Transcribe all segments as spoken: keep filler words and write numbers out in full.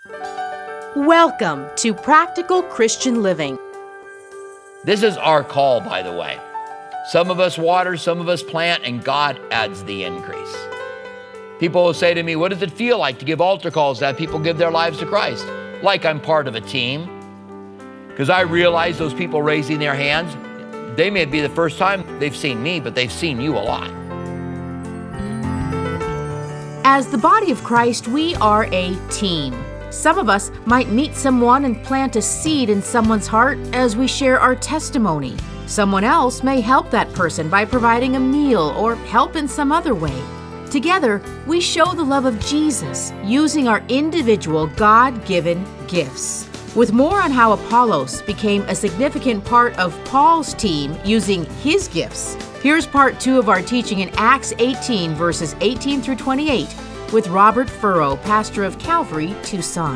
Welcome to Practical Christian Living. This is our call, by the way. Some of us water, some of us plant, and God adds the increase. People will say to me, what does it feel like to give altar calls, to have people give their lives to Christ? Like I'm part of a team. Because I realize those people raising their hands, they may be the first time they've seen me, but they've seen you a lot. As the body of Christ, we are a team. Some of us might meet someone and plant a seed in someone's heart as we share our testimony. Someone else may help that person by providing a meal or help in some other way. Together, we show the love of Jesus using our individual God-given gifts. With more on how Apollos became a significant part of Paul's team using his gifts, here's part two of our teaching in Acts eighteen, verses eighteen through twenty-eight, with Robert Furrow, pastor of Calvary, Tucson.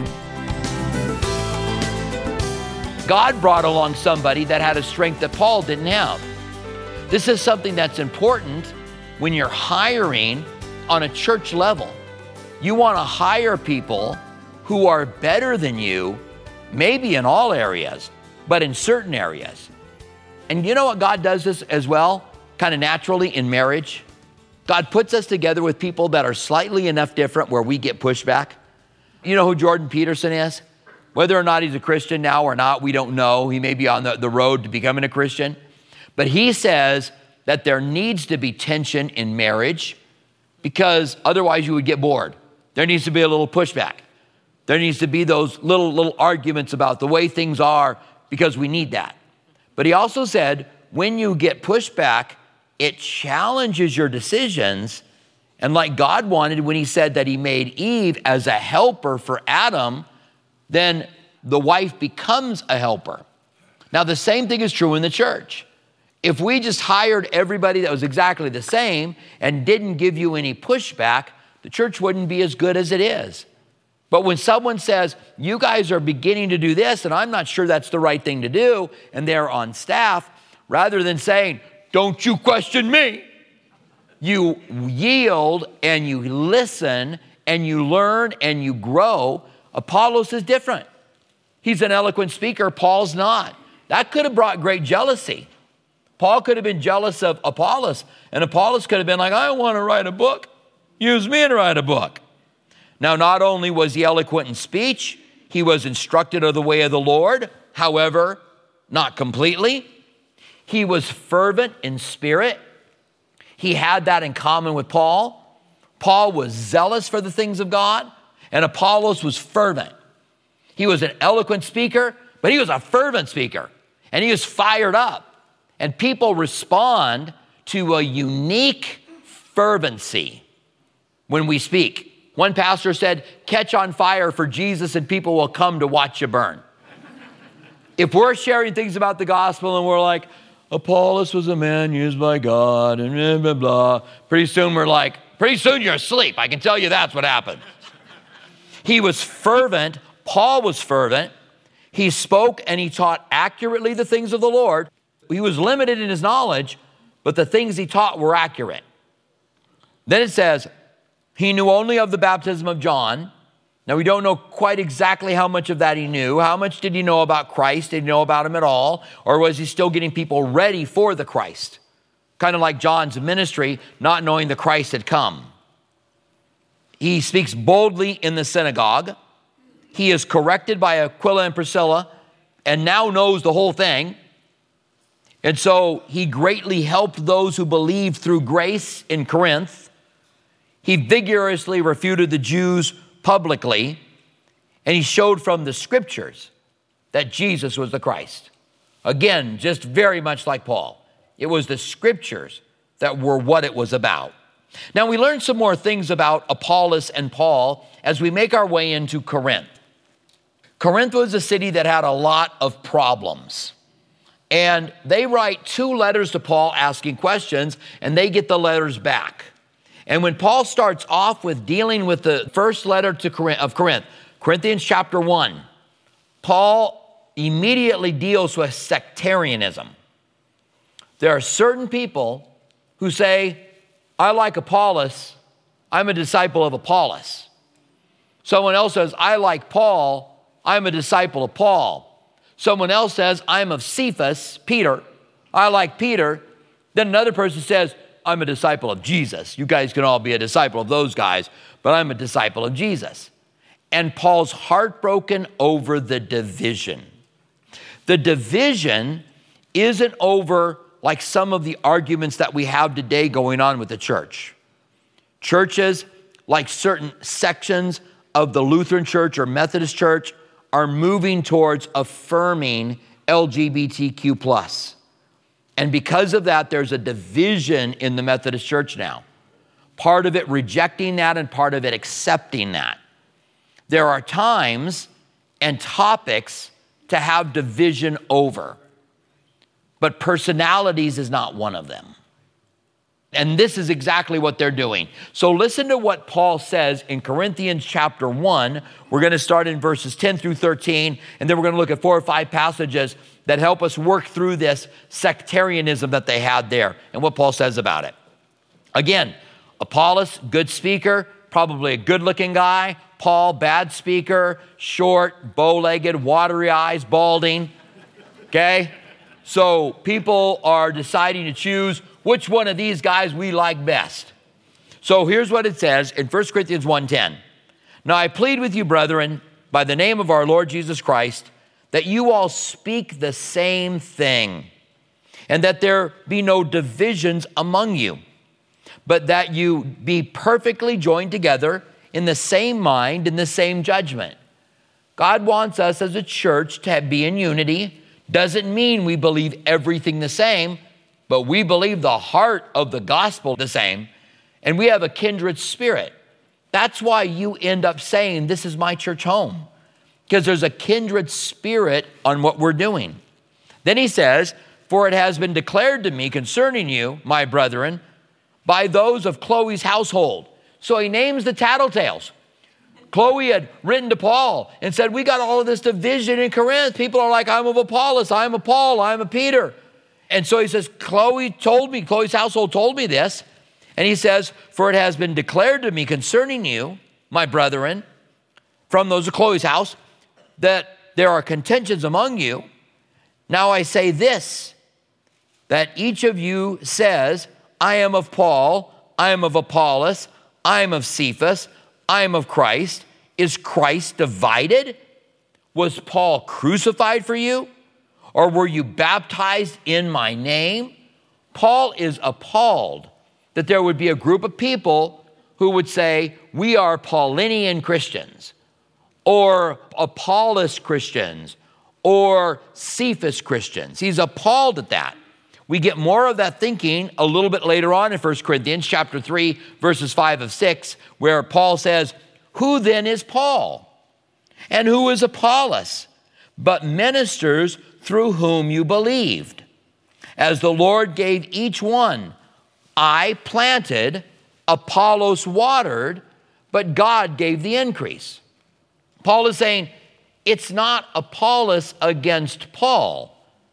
God brought along somebody that had a strength that Paul didn't have. This is something that's important when you're hiring on a church level. You want to hire people who are better than you, maybe in all areas, but in certain areas. And you know what God does this as well, kind of naturally in marriage? God puts us together with people that are slightly enough different where we get pushback. You know who Jordan Peterson is? Whether or not he's a Christian now or not, we don't know. He may be on the, the road to becoming a Christian. But he says that there needs to be tension in marriage because otherwise you would get bored. There needs to be a little pushback. There needs to be those little, little arguments about the way things are because we need that. But he also said, when you get pushback, it challenges your decisions. And like God wanted when he said that he made Eve as a helper for Adam, then the wife becomes a helper. Now, the same thing is true in the church. If we just hired everybody that was exactly the same and didn't give you any pushback, the church wouldn't be as good as it is. But when someone says, you guys are beginning to do this, and I'm not sure that's the right thing to do, and they're on staff, rather than saying, don't you question me, you yield and you listen and you learn and you grow. Apollos is different. He's an eloquent speaker. Paul's not. That could have brought great jealousy. Paul could have been jealous of Apollos, and Apollos could have been like, I want to write a book. Use me to write a book. Now, not only was he eloquent in speech, he was instructed of the way of the Lord, however, not completely. He was fervent in spirit. He had that in common with Paul. Paul was zealous for the things of God, and Apollos was fervent. He was an eloquent speaker, but he was a fervent speaker, and he was fired up. And people respond to a unique fervency when we speak. One pastor said, catch on fire for Jesus and people will come to watch you burn. If we're sharing things about the gospel and we're like, Apollos was a man used by God and blah, blah, blah, pretty soon we're like, pretty soon you're asleep. I can tell you that's what happened. He was fervent. Paul was fervent. He spoke and he taught accurately the things of the Lord. He was limited in his knowledge, but the things he taught were accurate. Then it says, he knew only of the baptism of John. Now, we don't know quite exactly how much of that he knew. How much did he know about Christ? Did he know about him at all? Or was he still getting people ready for the Christ? Kind of like John's ministry, not knowing the Christ had come. He speaks boldly in the synagogue. He is corrected by Aquila and Priscilla and now knows the whole thing. And so he greatly helped those who believed through grace in Corinth. He vigorously refuted the Jews publicly, and he showed from the scriptures that Jesus was the Christ. Again, just very much like Paul. It was the scriptures that were what it was about. Now, we learn some more things about Apollos and Paul as we make our way into Corinth. Corinth was a city that had a lot of problems. And they write two letters to Paul asking questions, and they get the letters back. And when Paul starts off with dealing with the first letter to Corinth, of Corinth, Corinthians chapter one, Paul immediately deals with sectarianism. There are certain people who say, I like Apollos, I'm a disciple of Apollos. Someone else says, I like Paul, I'm a disciple of Paul. Someone else says, I'm of Cephas, Peter, I like Peter. Then another person says, I'm a disciple of Jesus. You guys can all be a disciple of those guys, but I'm a disciple of Jesus. And Paul's heartbroken over the division. The division isn't over like some of the arguments that we have today going on with the church. Churches, like certain sections of the Lutheran Church or Methodist Church, are moving towards affirming L G B T Q plus. And because of that, there's a division in the Methodist Church now. Part of it rejecting that and part of it accepting that. There are times and topics to have division over, but personalities is not one of them. And this is exactly what they're doing. So listen to what Paul says in Corinthians chapter one. We're going to start in verses ten through thirteen, and then we're going to look at four or five passages that help us work through this sectarianism that they had there and what Paul says about it. Again, Apollos, good speaker, probably a good-looking guy. Paul, bad speaker, short, bow-legged, watery eyes, balding. Okay? So people are deciding to choose which one of these guys we like best. So here's what it says in First Corinthians one ten. Now I plead with you, brethren, by the name of our Lord Jesus Christ, that you all speak the same thing, and that there be no divisions among you, but that you be perfectly joined together in the same mind, in the same judgment. God wants us as a church to be in unity. Doesn't mean we believe everything the same, but we believe the heart of the gospel the same, and we have a kindred spirit. That's why you end up saying, this is my church home, because there's a kindred spirit on what we're doing. Then he says, for it has been declared to me concerning you, my brethren, by those of Chloe's household. So he names the tattletales. Chloe had written to Paul and said, we got all of this division in Corinth. People are like, I'm of Apollos, I'm of Paul, I'm of Peter. And so he says, Chloe told me, Chloe's household told me this. And he says, for it has been declared to me concerning you, my brethren, from those of Chloe's house, that there are contentions among you. Now I say this, that each of you says, I am of Paul, I am of Apollos, I am of Cephas, I am of Christ. Is Christ divided? Was Paul crucified for you? Or were you baptized in my name? Paul is appalled that there would be a group of people who would say, we are Paulinian Christians, or Apollos Christians, or Cephas Christians. He's appalled at that. We get more of that thinking a little bit later on in First Corinthians chapter three, verses five of six, where Paul says, who then is Paul? And who is Apollos? But ministers through whom you believed. As the Lord gave each one, I planted, Apollos watered, but God gave the increase. Paul is saying, it's not Apollos against Paul.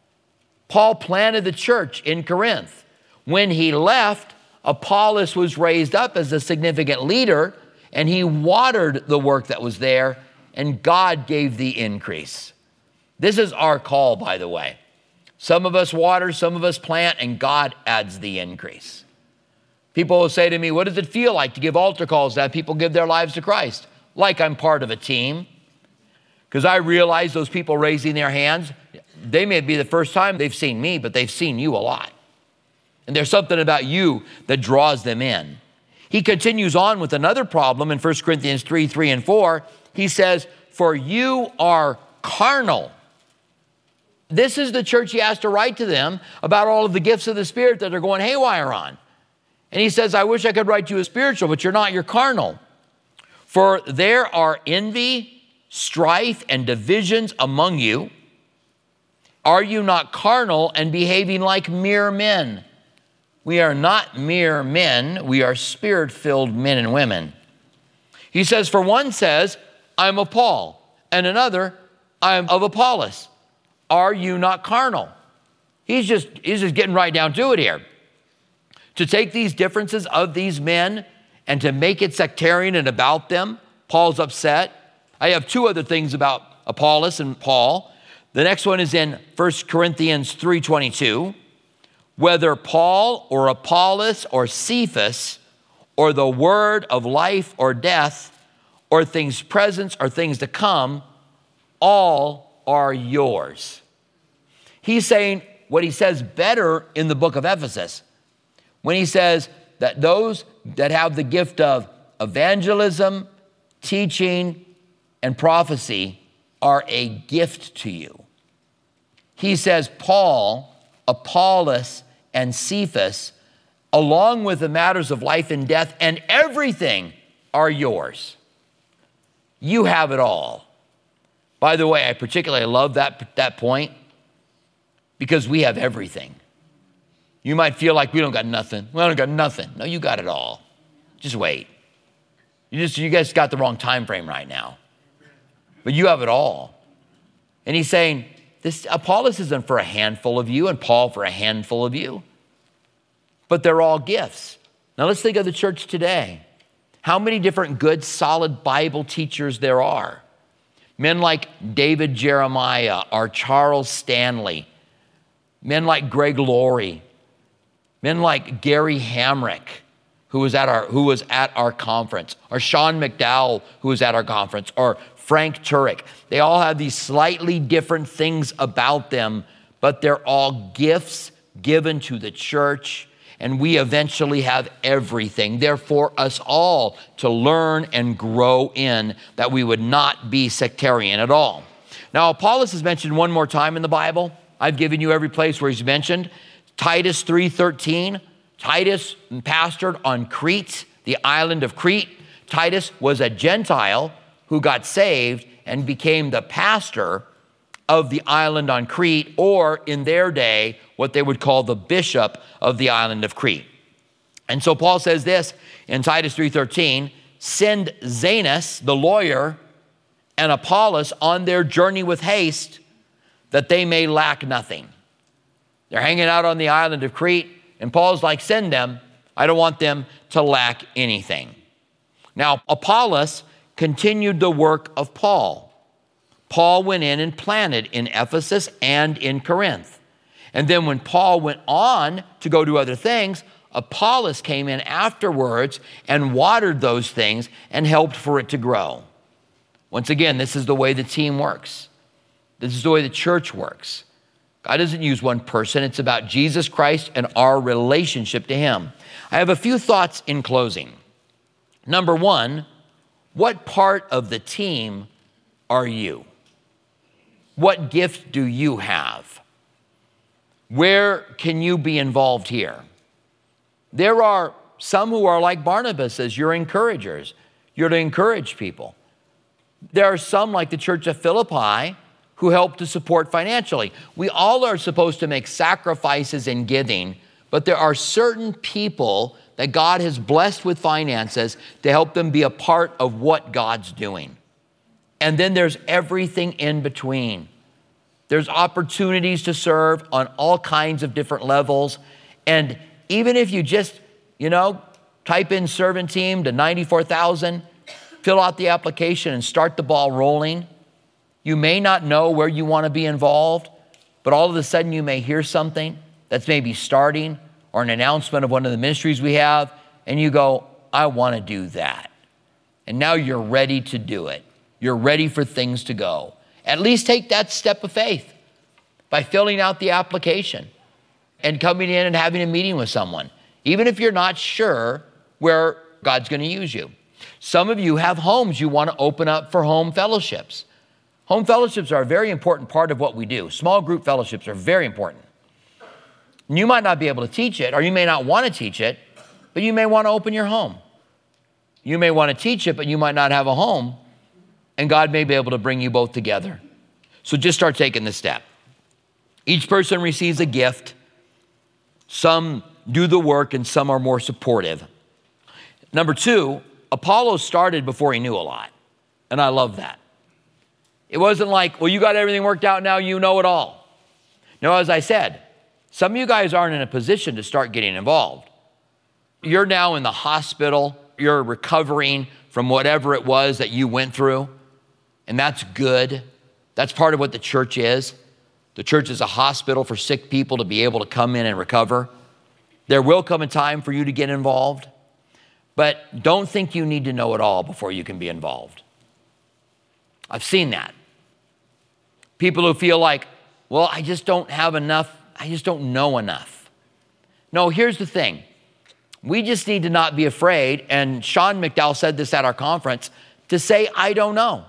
Paul planted the church in Corinth. When he left, Apollos was raised up as a significant leader, and he watered the work that was there, and God gave the increase. This is our call, by the way. Some of us water, some of us plant, and God adds the increase. People will say to me, what does it feel like to give altar calls, to have people give their lives to Christ? Like I'm part of a team. Because I realize those people raising their hands, they may be the first time they've seen me, but they've seen you a lot. And there's something about you that draws them in. He continues on with another problem in First Corinthians three, three and four. He says, for you are carnal. This is the church he has to write to them about all of the gifts of the Spirit that they're going haywire on. And he says, I wish I could write you a spiritual, but you're not, you're carnal. For there are envy, strife, and divisions among you. Are you not carnal and behaving like mere men? We are not mere men. We are spirit-filled men and women. He says, for one says, I'm of Paul, and another, I'm of Apollos. Are you not carnal? He's just, he's just getting right down to it here. To take these differences of these men and to make it sectarian and about them, Paul's upset. I have two other things about Apollos and Paul. The next one is in First Corinthians three twenty-two. Whether Paul or Apollos or Cephas or the word of life or death or things present or things to come, all are yours. He's saying what he says better in the book of Ephesus when he says that those that have the gift of evangelism, teaching, and prophecy are a gift to you. He says Paul, Apollos, and Cephas, along with the matters of life and death and everything, are yours. You have it all. By the way, I particularly love that, that point because we have everything. You might feel like we don't got nothing. We don't got nothing. No, you got it all. Just wait. You just you guys got the wrong time frame right now. But you have it all. And he's saying, this Apollos isn't for a handful of you and Paul for a handful of you. But they're all gifts. Now let's think of the church today. How many different good, solid Bible teachers there are. Men like David Jeremiah or Charles Stanley. Men like Greg Laurie. Men like Gary Hamrick, who was at our, who was at our conference. Or Sean McDowell, who was at our conference. Or Frank Turek. They all have these slightly different things about them, but they're all gifts given to the church, and we eventually have everything. They're for us all to learn and grow in, that we would not be sectarian at all. Now, Apollos is mentioned one more time in the Bible. I've given you every place where he's mentioned. Titus three thirteen. Titus pastored on Crete, the island of Crete. Titus was a Gentile who got saved and became the pastor of the island on Crete, or in their day, what they would call the bishop of the island of Crete. And so Paul says this in Titus three thirteen, send Zenas, the lawyer, and Apollos on their journey with haste, that they may lack nothing. They're hanging out on the island of Crete, and Paul's like, send them. I don't want them to lack anything. Now, Apollos continued the work of Paul. Paul went in and planted in Ephesus and in Corinth. And then when Paul went on to go do other things, Apollos came in afterwards and watered those things and helped for it to grow. Once again, this is the way the team works. This is the way the church works. God doesn't use one person. It's about Jesus Christ and our relationship to him. I have a few thoughts in closing. Number one, what part of the team are you? What gift do you have? Where can you be involved here? There are some who are like Barnabas, as you're encouragers. You're to encourage people. There are some like the church of Philippi who help to support financially. We all are supposed to make sacrifices in giving, but there are certain people that God has blessed with finances to help them be a part of what God's doing. And then there's everything in between. There's opportunities to serve on all kinds of different levels. And even if you just, you know, type in servant team to ninety-four thousand, fill out the application and start the ball rolling, you may not know where you want to be involved, but all of a sudden you may hear something that's maybe starting or an announcement of one of the ministries we have, and you go, I want to do that. And now you're ready to do it. You're ready for things to go. At least take that step of faith by filling out the application and coming in and having a meeting with someone, even if you're not sure where God's going to use you. Some of you have homes you want to open up for home fellowships. Home fellowships are a very important part of what we do. Small group fellowships are very important. You might not be able to teach it, or you may not want to teach it, but you may want to open your home. You may want to teach it, but you might not have a home, and God may be able to bring you both together. So just start taking this step. Each person receives a gift. Some do the work, and some are more supportive. Number two, Apollos started before he knew a lot, and I love that. It wasn't like, well, you got everything worked out now, you know it all. No, as I said, some of you guys aren't in a position to start getting involved. You're now in the hospital. You're recovering from whatever it was that you went through. And that's good. That's part of what the church is. The church is a hospital for sick people to be able to come in and recover. There will come a time for you to get involved, but don't think you need to know it all before you can be involved. I've seen that. People who feel like, well, I just don't have enough, I just don't know enough. No, here's the thing. We just need to not be afraid, and Sean McDowell said this at our conference, to say, I don't know.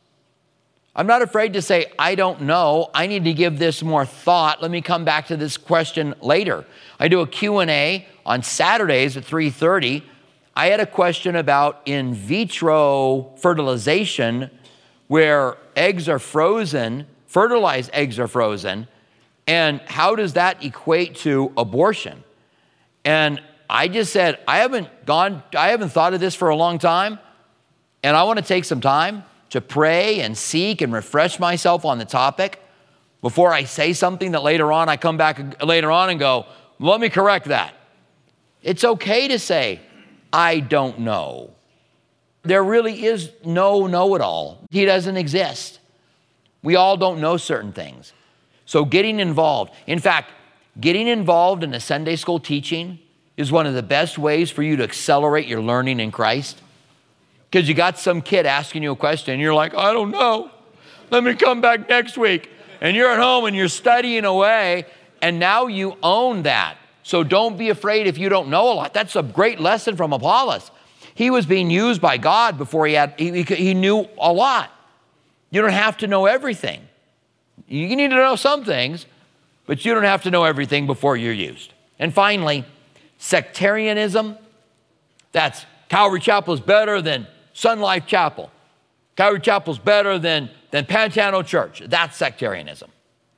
I'm not afraid to say, I don't know. I need to give this more thought. Let me come back to this question later. I do a Q and A on Saturdays at three thirty. I had a question about in vitro fertilization, where eggs are frozen, fertilized eggs are frozen, and how does that equate to abortion? And I just said, I haven't gone, I haven't thought of this for a long time, and I want to take some time to pray and seek and refresh myself on the topic before I say something that later on I come back later on and go, let me correct that. It's okay to say, I don't know. There really is no know-it-all. He doesn't exist. We all don't know certain things. So getting involved, in fact, getting involved in a Sunday school teaching is one of the best ways for you to accelerate your learning in Christ. Because you got some kid asking you a question, and you're like, I don't know. Let me come back next week. And you're at home and you're studying away, and now you own that. So don't be afraid if you don't know a lot. That's a great lesson from Apollos. He was being used by God before he had, he, he knew a lot. You don't have to know everything. You need to know some things, but you don't have to know everything before you're used. And finally, sectarianism. That's Calvary Chapel is better than Sun Life Chapel. Calvary Chapel is better than, than Pantano Church. That's sectarianism.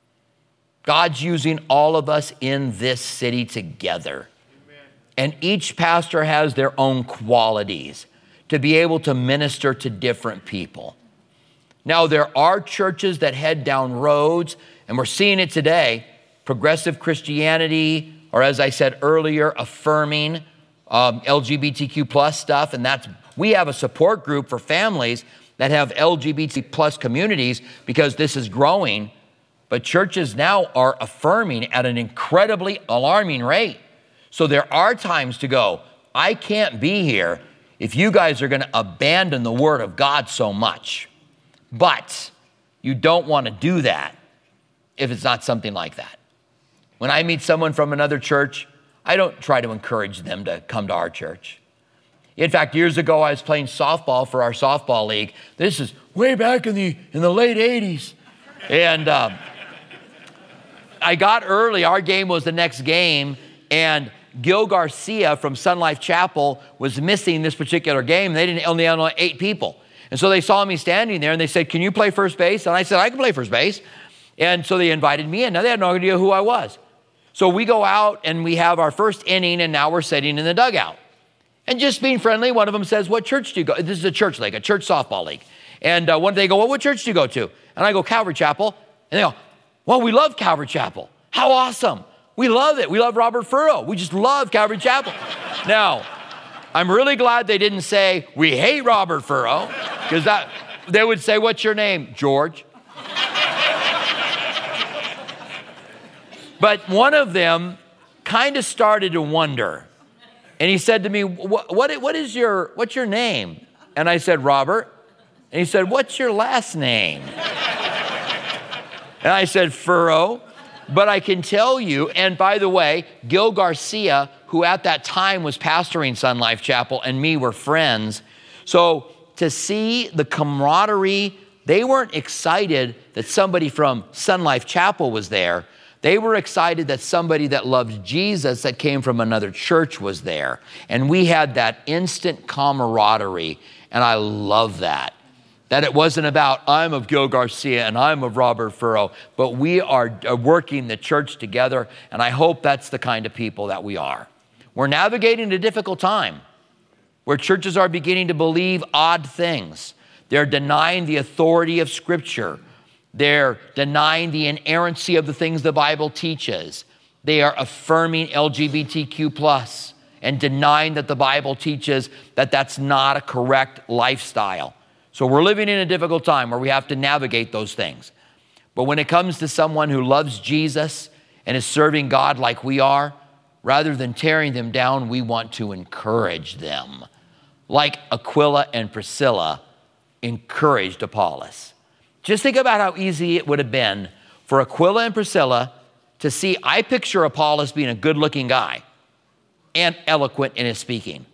God's using all of us in this city together. Amen. And each pastor has their own qualities to be able to minister to different people. Now, there are churches that head down roads, and we're seeing it today, progressive Christianity, or as I said earlier, affirming um, L G B T Q plus stuff, and that's, we have a support group for families that have L G B T plus communities because this is growing, but churches now are affirming at an incredibly alarming rate. So there are times to go, I can't be here if you guys are going to abandon the Word of God so much. But you don't want to do that if it's not something like that. When I meet someone from another church, I don't try to encourage them to come to our church. In fact, years ago, I was playing softball for our softball league. This is way back in the in the late eighties. And um, I got early. Our game was the next game. And Gil Garcia from Sun Life Chapel was missing this particular game. They didn't only had only eight people. And so they saw me standing there and they said, can you play first base? And I said, I can play first base. And so they invited me in. Now they had no idea who I was. So we go out and we have our first inning, and now we're sitting in the dugout. And just being friendly, one of them says, what church do you go? This is a church league, a church softball league. And uh, one day they go, well, what church do you go to? And I go, Calvary Chapel. And they go, well, we love Calvary Chapel. How awesome. We love it. We love Robert Furrow. We just love Calvary Chapel. Now, I'm really glad they didn't say, we hate Robert Furrow, because that they would say, what's your name? George. But one of them kind of started to wonder. And he said to me, what, what, what is your, what's your name? And I said, Robert. And he said, what's your last name? And I said, Furrow. But I can tell you, and by the way, Gil Garcia, who at that time was pastoring Sun Life Chapel, and me were friends. So to see the camaraderie, they weren't excited that somebody from Sun Life Chapel was there. They were excited that somebody that loved Jesus that came from another church was there. And we had that instant camaraderie, and I love that. That it wasn't about, I'm of Gil Garcia and I'm of Robert Furrow, but we are working the church together, and I hope that's the kind of people that we are. We're navigating a difficult time where churches are beginning to believe odd things. They're denying the authority of Scripture. They're denying the inerrancy of the things the Bible teaches. They are affirming L G B T Q plus and denying that the Bible teaches that that's not a correct lifestyle. So we're living in a difficult time where we have to navigate those things. But when it comes to someone who loves Jesus and is serving God like we are, rather than tearing them down, we want to encourage them. Like Aquila and Priscilla encouraged Apollos. Just think about how easy it would have been for Aquila and Priscilla to see, I picture Apollos being a good-looking guy and eloquent in his speaking.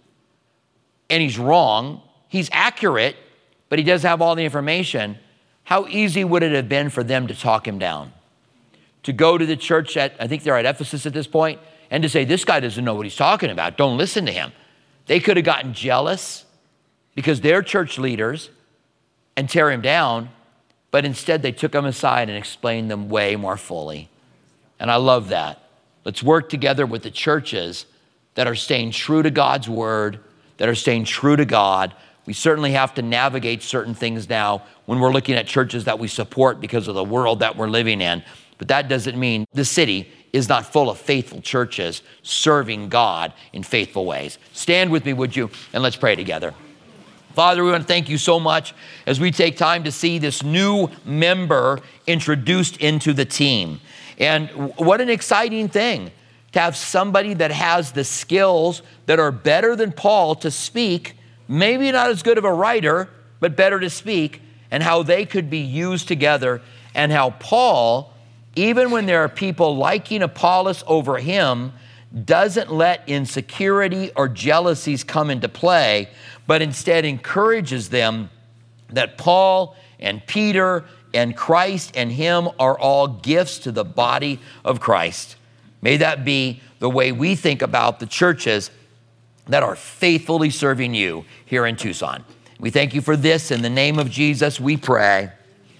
And he's wrong. He's accurate, but he doesn't have all the information. How easy would it have been for them to talk him down? To go to the church at, I think they're at Ephesus at this point, and to say, this guy doesn't know what he's talking about. Don't listen to him. They could have gotten jealous because they're church leaders and tear him down, but instead they took him aside and explained them way more fully. And I love that. Let's work together with the churches that are staying true to God's word, that are staying true to God. We certainly have to navigate certain things now when we're looking at churches that we support because of the world that we're living in. But that doesn't mean the city is not full of faithful churches serving God in faithful ways. Stand with me, would you? And let's pray together. Father, we want to thank you so much as we take time to see this new member introduced into the team. And what an exciting thing to have somebody that has the skills that are better than Paul to speak, maybe not as good of a writer, but better to speak, and how they could be used together, and how Paul, even when there are people liking Apollos over him, doesn't let insecurity or jealousies come into play, but instead encourages them that Paul and Peter and Christ and him are all gifts to the body of Christ. May that be the way we think about the churches that are faithfully serving you here in Tucson. We thank you for this. In the name of Jesus, we pray.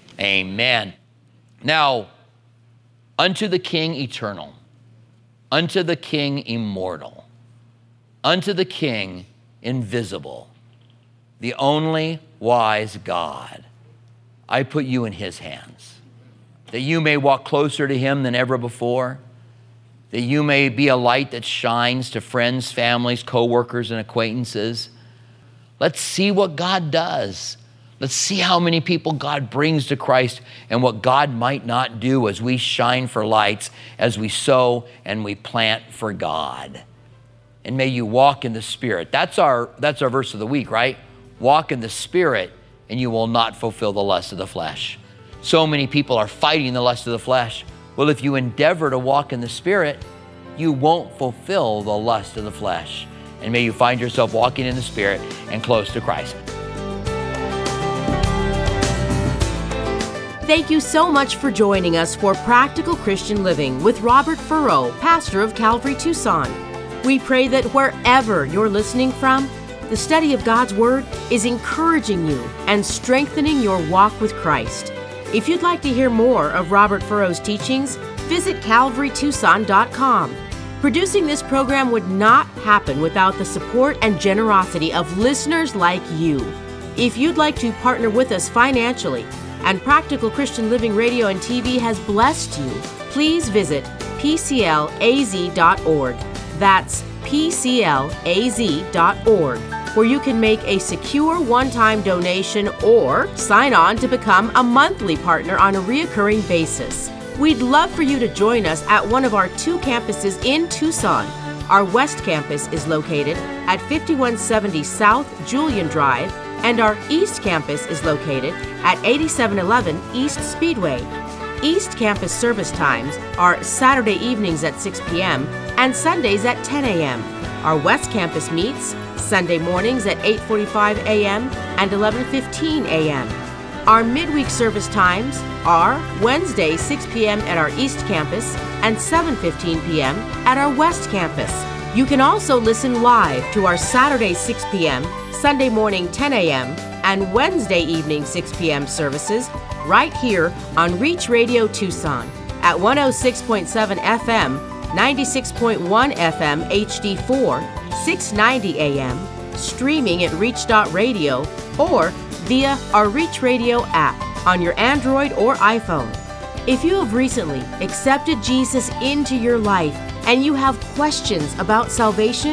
Amen. Now, unto the King eternal, unto the King immortal, unto the King invisible, the only wise God, I put you in his hands, that you may walk closer to him than ever before, that you may be a light that shines to friends, families, co-workers, and acquaintances. Let's see what God does. Let's see how many people God brings to Christ and what God might not do as we shine for lights, as we sow and we plant for God. And may you walk in the Spirit. That's our, that's our verse of the week, right? Walk in the Spirit and you will not fulfill the lust of the flesh. So many people are fighting the lust of the flesh. Well, if you endeavor to walk in the Spirit, you won't fulfill the lust of the flesh. And may you find yourself walking in the Spirit and close to Christ. Thank you so much for joining us for Practical Christian Living with Robert Furrow, pastor of Calvary Tucson. We pray that wherever you're listening from, the study of God's Word is encouraging you and strengthening your walk with Christ. If you'd like to hear more of Robert Furrow's teachings, visit calvary tucson dot com. Producing this program would not happen without the support and generosity of listeners like you. If you'd like to partner with us financially, and Practical Christian Living Radio and T V has blessed you, please visit p c l a z dot org. That's p c l a z dot org, where you can make a secure one-time donation or sign on to become a monthly partner on a reoccurring basis. We'd love for you to join us at one of our two campuses in Tucson. Our West Campus is located at fifty-one seventy South Julian Drive, and our East Campus is located at eighty-seven eleven East Speedway. East Campus service times are Saturday evenings at six p.m. and Sundays at ten a.m. Our West Campus meets Sunday mornings at eight forty-five a.m. and eleven fifteen a.m. Our midweek service times are Wednesday six p.m. at our East Campus and seven fifteen p.m. at our West Campus. You can also listen live to our Saturday six p.m., Sunday morning ten a.m., and Wednesday evening six p.m. services right here on Reach Radio Tucson at one oh six point seven F M, ninety-six point one F M H D four, six ninety A M, streaming at reach dot radio, or via our Reach Radio app on your Android or iPhone. If you have recently accepted Jesus into your life and you have questions about salvation,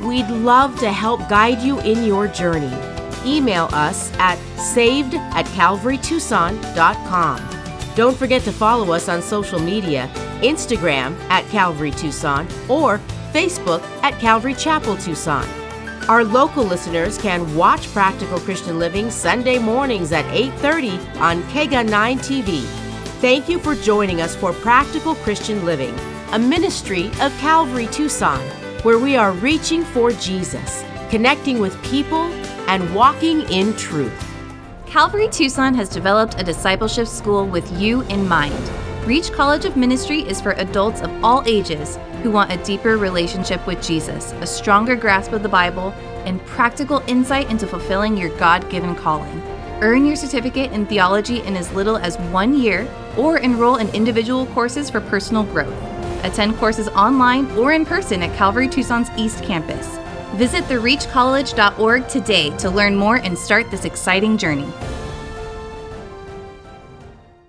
We'd love to help guide you in your journey. Email us at saved at calvary tucson dot com. Don't forget to follow us on social media, Instagram at Calvary Tucson or Facebook at Calvary Chapel Tucson. Our local listeners can watch Practical Christian Living Sunday mornings at eight thirty on K G A nine T V. Thank you for joining us for Practical Christian Living, a ministry of Calvary Tucson, where we are reaching for Jesus, connecting with people, and walking in truth. Calvary Tucson has developed a discipleship school with you in mind. Reach College of Ministry is for adults of all ages who want a deeper relationship with Jesus, a stronger grasp of the Bible, and practical insight into fulfilling your God-given calling. Earn your certificate in theology in as little as one year, or enroll in individual courses for personal growth. Attend courses online or in person at Calvary Tucson's East Campus. Visit the reach college dot org today to learn more and start this exciting journey.